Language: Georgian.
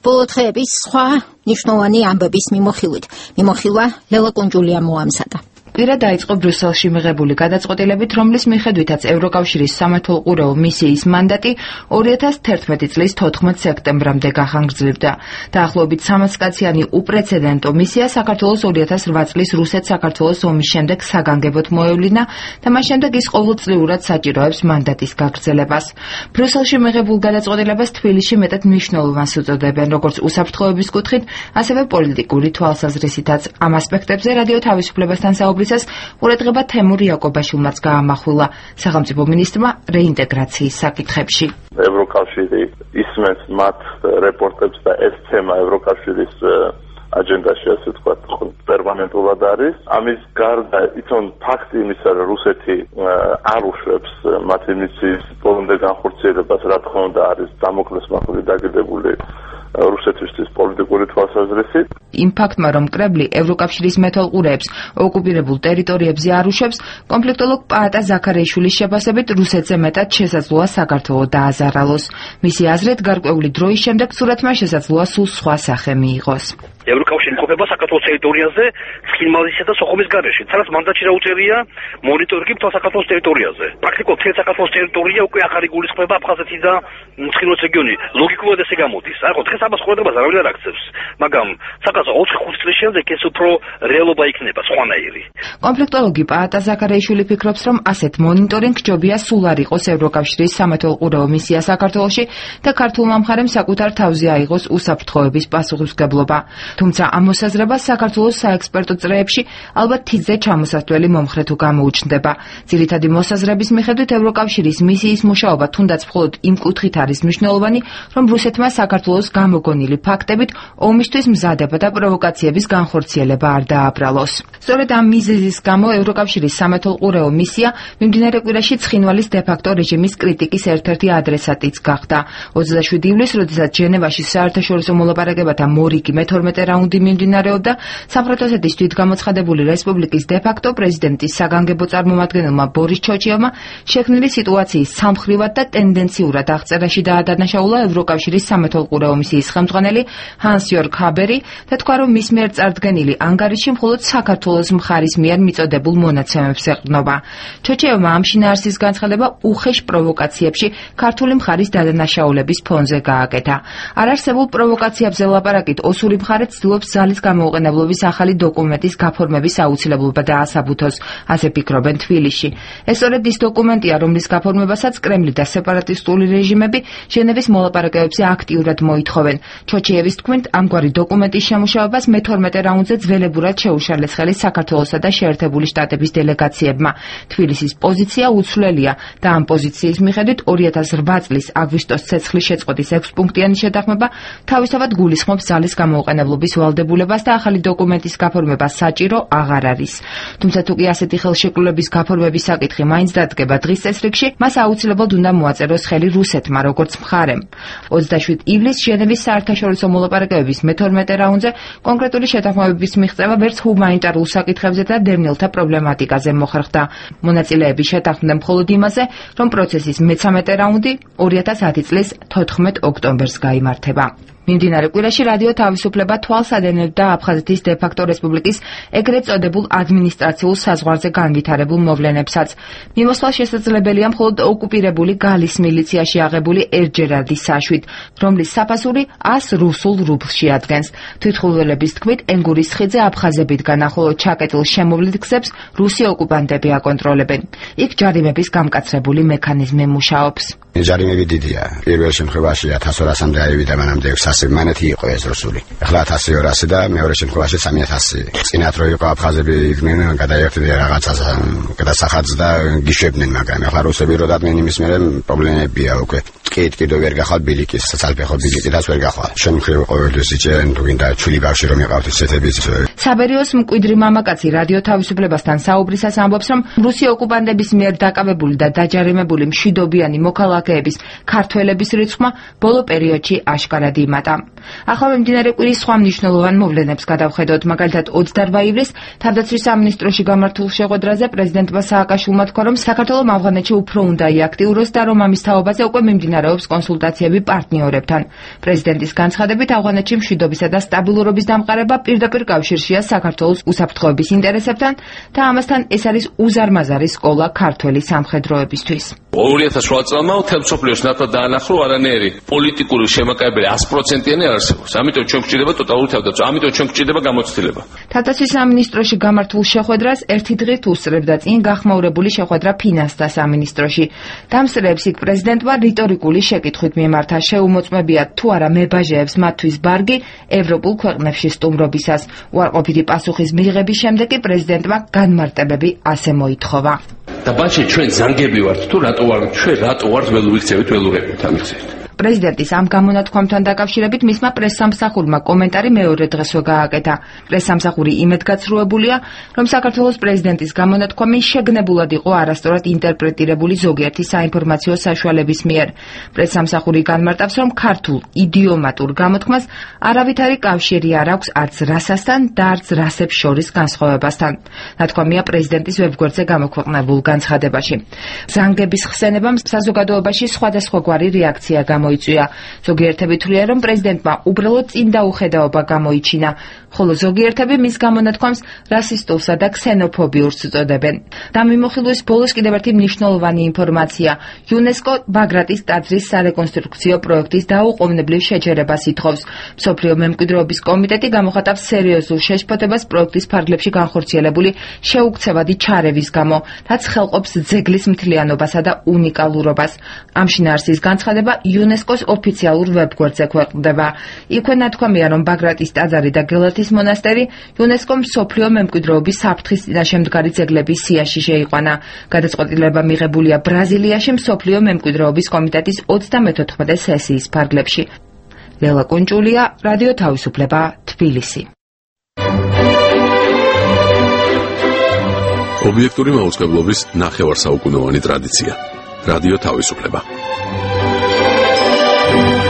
ბოლო დღეების სხვა მნიშვნელოვანი ამბების მიმოხილვა ლელა კუნჯულია მოამზადა. პირა დაიწყო ბრიუსელში მიღებული გადაწყვეტილებით, რომლის მიხედვითაც ევროკავშირის სამეთვალყურეო მისიის მანდატი 2011 წლის 14 სექტემბრამდე გახანგრძლივდა. დაახლოებით 300 კაციანი უპრეცედენტო მისია საქართველოს 2008 წლის რუსეთ-საქართველოს ომის შემდეგ საგანგებოდ მოევლინა და მას შემდეგ ის ყოველწლიურად საჭიროებს მანდატის გაგრძელებას. ბრიუსელში მიღებულ გადაწყვეტილებას თბილისში მეტად მნიშვნელოვანს უწოდებენ, როგორც უსაფრთხოების კუთხით, ასევე პოლიტიკური თვალსაზრისითაც. ამ ასპექტებზე რადიო თავისუფლებასთან საუბრისას ყურადღება თემურ იაკობაშვილმაც გაამახვილა სახელმწიფო მინისტრმა რეინტეგრაციის საკითხებში. ევროკავშირი ისმენს მათ რეპორტებს და ეს თემა ევროკავშირის აჯენდაში, ასე ვთქვათ, პერმანენტულად არის. ამის გარდა ითონ ფაქტი იმისა, რომ რუსეთი არ უშვებს მათი მისიის ბოლომდე განხორციელებას, რა თქმა უნდა, არის დამოკლეს მახვილი დაგიდებული რუსეთისთვის პოლიტიკური თვალსაზრისით. იმ ფაქტმა, რომ კრემლი ევროკავშირის მეთვალყურეებს ოკუპირებულ ტერიტორიებზე არ უშვებს, კონფლიქტოლოგ პაატა ზაქარიაშვილის შეფასებით რუსეთზე მეტად შესაძლოა საქართველო დააზარალოს. მისი აზრით, გარკვეული დროის შემდეგ სურათმა შესაძლოა სულ სხვა სახე მიიღოს. ევროკავშირი იმყოფება საქართველოს ტერიტორიაზე, ცხინვალისა და სოხუმის გარეშე, სადაც მანდატში დაუწერია მონიტორინგი მთელ საქართველოს ტერიტორიაზე. პრაქტიკულად მთელ საქართველოს ტერიტორია უკვე ახალი გულისხმება აფხაზეთი და ცხინვალის რეგიონი. ლოგიკურად ესე გამოდის. არა, დღეს ამას ყურადღებას არავინ არ აქცევს, მაგრამ საკაცო 4-5 წლის შემდეგ ეს უფრო რეალობა იქნება სხვანაირი. კონფლიქტოლოგი პაატა ზაქარიაშვილი ფიქრობს, რომ ასეთ მონიტორინგ ჯობია სულ არ იყოს ევროკავშირის სამეთვალყურეო მისია საქართველოში და ქართულმა მხარემ საკუთარ თავზე აიღოს უსაფრთხოების პასუხისმგებლობა. თუმცა ამ მოსაზრებას საქართველოს საექსპერტო წრეებში ალბათ თითზე ჩამოსასვლელი მომხრე თუ გამოუჩნდება. ძირითადი მოსაზრების მიხედვით ევროკავშირის მისიის მუშაობა თუნდაც მხოლოდ იმ კუთხით არის მნიშვნელოვანი, რომ რუსეთმა საქართველოს გამოგონილი ფაქტებით ომისთვის მზადება და პროვოკაციების განხორციელება არ დააბრალოს. სწორედ ამ მიზეზის გამო ევროკავშირის სამეთვალყურეო მისია მიმდინარე კვირაში ცხინვალის დე-ფაქტო რეჟიმის კრიტიკის ერთ-ერთი ადრესატიც გახდა. 27 ივლისს, როდესაც ჟენევაში საერთაშორისო მოლაპარაკებათა მორიგი მე-12 რაუნდი მიმდინარეობდა, სამხრეთ ოსეთის თვითგამოცხადებული რესპუბლიკის დე-ფაქტო პრეზიდენტის საგანგებო წარმომადგენელმა ბორის ჩოჩიევმა შექმნილი სიტუაციის სამხრივად და ტენდენციურად აღწერაში დაადანაშაულა ევროკავშირის სამეთვალყურეო მისიის ხელმძღვანელი ჰანს-იორგ ჰაბერი და თქვა, რომ მის მიერ წარდგენილი ანგარიში მხოლოდ საქართველოს მხარის მიერ მიწოდებულ მონაცემებს ეყრდნობა. ჩოჩიევმა ამ შინაარსის განცხადება უხეშ პროვოკაციებში ქართული მხარის დადანაშაულების ფონზე გააკეთა. არარსებულ პროვოკაციებზე ლაპარაკით ოსური მხარე ცდილობს ძალის გამოუყენებლობის ახალი დოკუმენტის გაფორმების აუცილებლობა დაასაბუთოს, ასე ფიქრობენ თბილისში. ეს სწორედ ის დოკუმენტია, რომლის გაფორმებასაც კრემლი და სეპარატისტული რეჟიმები ჟენევის მოლაპარაკებებზე აქტიურად მოითხოვენ. ჩოჩიევის თქმით, ამგვარი დოკუმენტის შემუშავებას მე-12 რაუნდზე ძველებურად შეუშალეს ხელი საქართველოსა და შეერთებული შტატების დელეგაციებმა. თბილისის პოზიცია უცვლელია და ამ პოზიციის მიხედვით 2008 წლის აგვისტოს ცეცხლის შეწყვეტის 6 პუნქტიანი შეთანხმება თავისთავად გულისხმობს ძალის გამოუყენებლობის ვალდებულებას და ახალი დოკუმენტის გაფორმება საჭირო აღარ არის. თუმცა თუ კი ასეთი ხელშეკრულების გაფორმების საკითხი მაინც დადგება დღის წესრიგში, მას აუცილებლად უნდა მოაწეროს ხელი რუსეთმა როგორც მხარემ. 27 ივლისს ჟენევის საერთაშორისო მოლაპარაკებების მე-12 რაუნდზე კონკრეტული შეთანხმებების მიღწევა ვერც ჰუმანიტარულ საკითხებზე და დევნილთა პრობლემატიკაზე მოხერხდა. მონაწილეები შეთანხმდნენ მხოლოდ იმაზე, რომ პროცესის მე-13 რაუნდი 2010 წლის 14 ოქტომბერს გაიმართება. მიმდინარე კვირაში რადიო თავისუფლება თვალს ადენებდა აფხაზეთის დე-ფაქტო რესპუბლიკის ეგრეთ წოდებულ ადმინისტრაციულ საზღვარზე განვითარებულ მოვლენებსაც. მიმოსვლა შესაძლებელია მხოლოდ ოკუპირებული გალის მილიციაში აღებული ერჯერადის საშვით, რომლის საფასური 100 რუსულ რუბლში ადგენს. თვითმხილველების თქმით, ენგურის ხიდზე აფხაზებიდან, ხოლო ჩაკეტილ შემოვლით გზებს რუსი ოკუპანტები აკონტროლებენ. იქ ჯარიმების გამკაცრებული მექანიზმი მუშაობს. ჯარიმები დიდია. პირველ შემთხვევაში 1200-მდე აივიდა, მანამდე 600 მანეთი იყო ეს რუსული. ახლა 1200 და მეორე შემთხვევაში 3000. წინათ რო იყო აფხაზები იყვნენ გადაერთდნენ რაღაცას გადასახადს და გიშვებდნენ, მაგრამ ახლა რუსები რო დადგნენ იმის მერე პრობლემებია უკვე. კიდევ ვერ გახვალ ბილიკის, საცალფეხო ბილიკიდაც ვერ გახვალ. შემთხვევა ყოველთვის იჭერენ თუ გინდა ჩვილი ბავშვი რომ იყავთ ისეთების. საბერიოს მკვიდრი მამაკაცი რადიო თავისუფლებასთან საუბრისას ამბობს, რომ რუსი ოკუპანტების მიერ დაკავებული და დაჯარიმებული მშვიდობიანი მოქალაქეების ქართველების რიცხვმა ბოლო პერიოდში აშკარად იმატა. ახლა მიმდინარე კვირის სხვა მნიშვნელოვან მოვლენებს გადავხედოთ. მაგალითად 28 ივლისს თავდაცვის სამინისტროში გამართულ შეხვედრაზე პრეზიდენტმა სააკაშვილმა თქვა, რომ საქართველომ ავღანეთში უფრო უნდა იაქტიუროს და რომ ამის თაობაზე უკვე მიმდინარეობს მიმდინარეობს კონსულტაციები პარტნიორებთან. პრეზიდენტის განცხადებით, ავღანეთში მშვიდობისა და სტაბილურობის დამყარება პირდაპირ კავშირშია საქართველოს უსაფრთხოების ინტერესებთან და ამასთან ეს არის უზარმაზარი სკოლა ქართველი სამხედროებისთვის. 2008 წელმა მთელ მსოფლიოს ნათლად დაანახო, არანაირი პოლიტიკური შემაკայებელი 100%-იანი არ არსებობს. ამიტომ ჩვენ გვჭირდება ტოტალური თავდაცვა, ამიტომ ჩვენ გვჭირდება გამოცდილება. თავდაცვის სამინისტროში გამართულ შეხვედრას ერთი დღით უსწრებდა წინ გახმაურებული შეხვედრა ფინანსთა სამინისტროში. დამსწრეებს იქ პრეზიდენტმა რიტორიკული შეკითხვით მიმართა, შეუმოწმებია თუ არა მებაჟეებს მათთვის ბარგი ევროპულ ქვეყნებში სტუმრობისას. უარყოფითი პასუხის მიღების შემდეგ კი პრეზიდენტმა განმარტებები ასე მოითხოვა. და ბაჭი ჩვენ ზანგები ვართ თუ რატო ვართ ველურიქცევით ველურებით ამიხსენით. პრეზიდენტის ამ გამონათქვამთან დაკავშირებით მისმა პრესსამსახურმა კომენტარი მეორე დღესვე გააკეთა. პრესსამსახური იმედგაცრუებულია, რომ საქართველოს პრეზიდენტის გამონათქვამი შეგნებულად იყო არასწორად ინტერპრეტირებული ზოგიერთი საინფორმაციო საშუალების მიერ. პრესსამსახური განმარტავს, რომ ქართულ იდიომატურ გამოთქმას არავითარი კავშირი არ აქვს არც რასასთან და არც რასებს შორის განსხვავებასთან. ნათქვამია პრეზიდენტის ვებგვერდზე გამოქვეყნებულ განცხადებაში. ზანგების ხსენებამ საზოგადოებაში სხვადასხვაგვარი რეაქცია გამოიწვია. ზოგიერთები თვლიან, რომ პრეზიდენტმა უბრალოდ წინდაუხედაობა გამოიჩინა, ხოლო ზოგიერთები მის გამონათქვამს რასისტულსა და ქსენოფობიურს უწოდებენ. დამიმოხილვის ბოლოს კიდევ ერთი მნიშვნელოვანი ინფორმაცია. იუნესკო ბაგრატის ტაძრის სარეკონსტრუქციო პროექტის დაუყოვნებლივ შეჯერებას ითხოვს. მსოფლიო მემკვიდრეობის კომიტეტი გამოხატავს სერიოზულ შეშფოთებას პროექტის ფარგლებში განხორციელებული შეუქცევადი ჩარევის გამო, რაც ხელყოფს ძეგლის მთლიანობასა და უნიკალურობას. ამ შინაარსის განცხადება იუნესკოს ოფიციალურ ვებგვერდზე ქვეყნდება. იქვე ნათქვამია, რომ ბაგრატის ტაძარი და გელათის მონასტერი იუნესკომ მსოფლიო მემკვიდრეობის საფრთხის წინაშე მდგარი ძეგლების სიაში შეიყვანა. გადაწყვეტილება მიღებულია ბრაზილიაში მსოფლიო მემკვიდრეობის კომიტეტის 34 სესიის ფარგლებში. ლელა კუნჭულია, რადიო თავისუფლება, თბილისი. ობიექტური მაუწყებლობის ნახევარსაუკუნოვანი ტრადიცია. რადიო თავისუფლება.